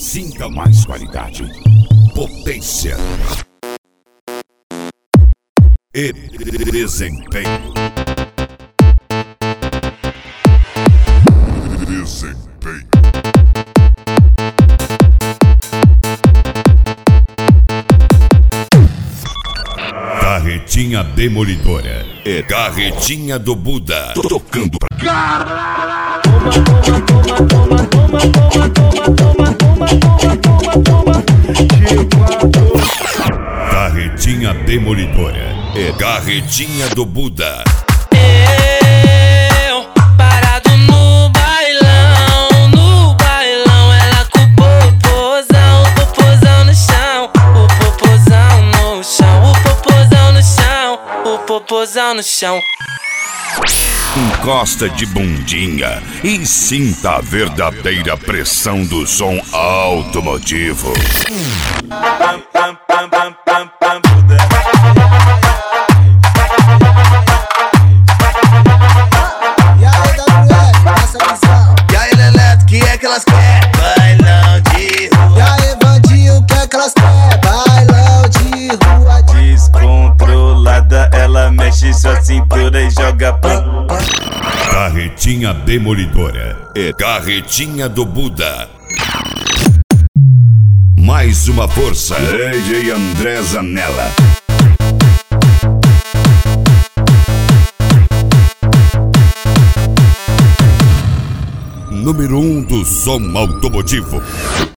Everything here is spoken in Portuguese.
Sinta mais qualidade, potência e desempenho. Carretinha demolidora e carretinha do Buda tocando pra Carretinha demolidora e carretinha do Buda. Eu parado no bailão, ela com o popozão no chão, o popozão no chão, o popozão no chão, o popozão no chão. Encosta de bundinha e sinta a verdadeira pressão do som automotivo. E aí, WF, essa visão. E aí, Leleto, que é que elas querem? Bailão de rua. E aí, Vandinho, que é que elas querem? Bailão de rua. Descontrolada, ela mexe sua cintura e joga pão. Carretinha demolidora e carretinha do Buda. Mais uma força, DJ André Zanella. Número 1 do som automotivo.